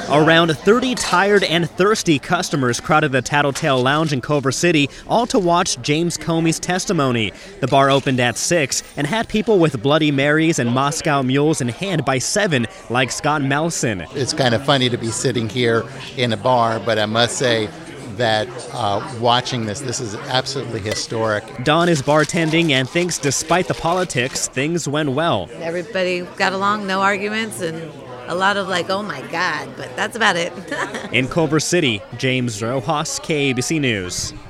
Around 30 tired and thirsty customers crowded the Tattletale Lounge in Culver City, all to watch James Comey's testimony. The bar opened at 6 and had people with Bloody Marys and Moscow Mules in hand by 7, like Scott Melson. It's kind of funny to be sitting here in a bar, but I must say that watching this is absolutely historic. Dawn is bartending and thinks despite the politics, things went well. Everybody got along, no arguments, and a lot of like, oh my God, but that's about it. In Culver City, James Rojas, KABC News.